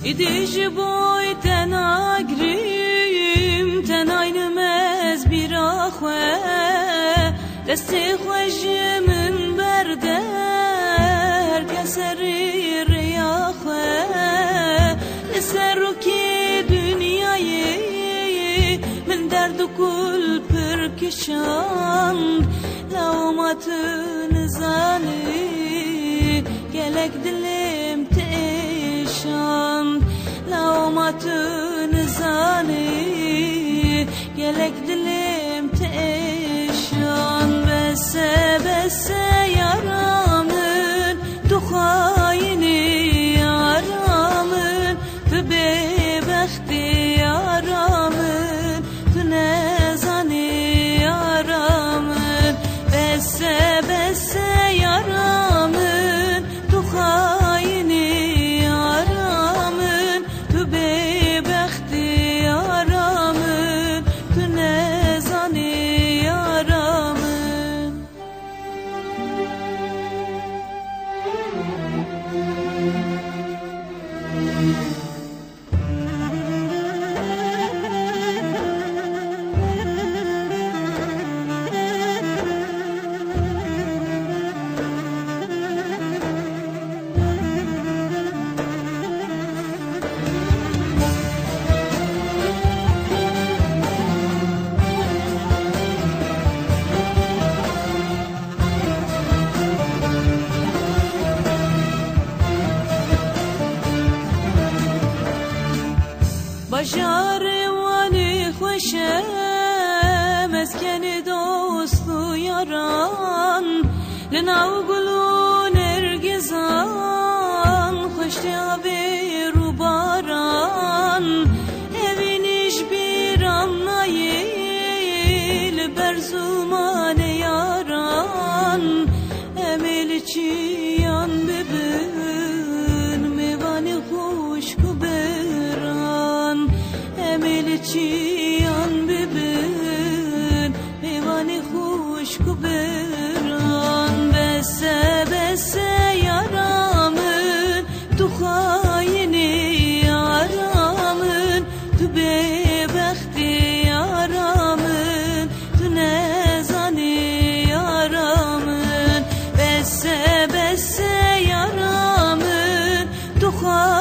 İdici boy tenagrim tenaynım ez bir ahve desti xwejimin berde herkes erir yahve liseruki dünyayı min derdu kul perkişan laumatın zali gelek dilim teşan laumatın zali gelek dilim teşan bese bese yaramın duhayini yaramın tu bebexti yaramın tu nezani yaramın bese bese yaramın duhayini yaramın tu bebexti yaramın tu nezani yaramın. Bajarı vali xoşe meskeni dostu yaran Linav gulu nergizan xoşte haber baran evin iş bir anlayil berzumane yaran emel çiyan bebin mevani hoş kuberan emel çiyan bebin mevani hoş kuberan bese bese yaramın duhayini yaramın tu bebexti yaramın tu nezani yaramın bese bese yaramın duhayini